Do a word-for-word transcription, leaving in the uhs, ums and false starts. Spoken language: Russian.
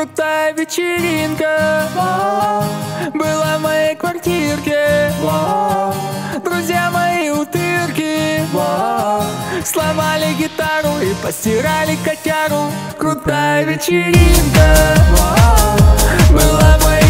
Крутая вечеринка была в моей квартирке. Друзья мои утырки сломали гитару и постирали котяру. Крутая вечеринка была в моей